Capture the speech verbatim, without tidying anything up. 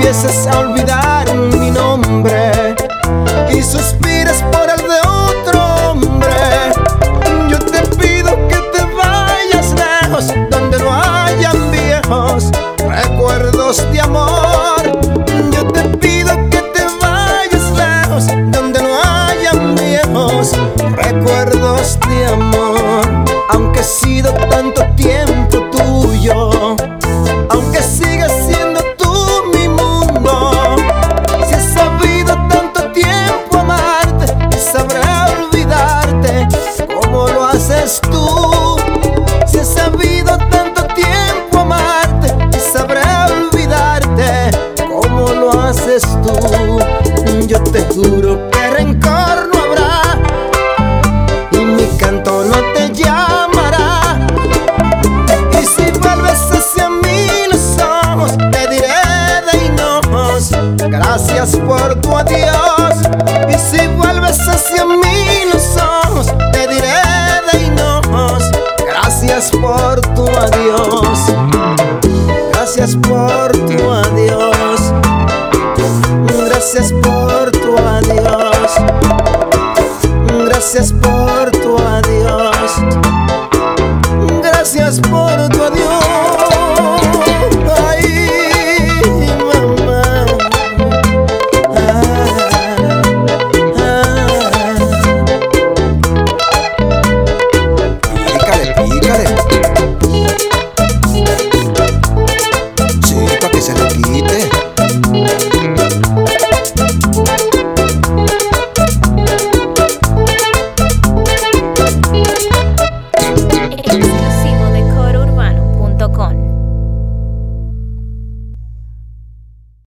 empieces a olvidar mi nombre y suspires por el de otro hombre. Yo te pido que te vayas lejos, donde no hayan viejos recuerdos de amor. Yo te pido que te vayas lejos, donde no hayan viejos recuerdos de amor. Aunque he sido tanto tiempo tuyo, aunque sigas siendo tú mi mundo, si he sabido tanto tiempo amarte, sabré olvidarte como lo haces tú. Si he sabido tanto tiempo amarte, sabré olvidarte como lo haces tú. Yo te juro que rencor no habrá y mi canto no te llamará. Y si vuelves hacia mí los ojos, te diré de hinojos, gracias por tu adiós. Y si vuelves hacia mí los ojos, te diré de hinojos, gracias por tu adiós. Gracias por tu adiós. Gracias por tu adiós. Gracias por tu adiós. Gracias por tu adiós.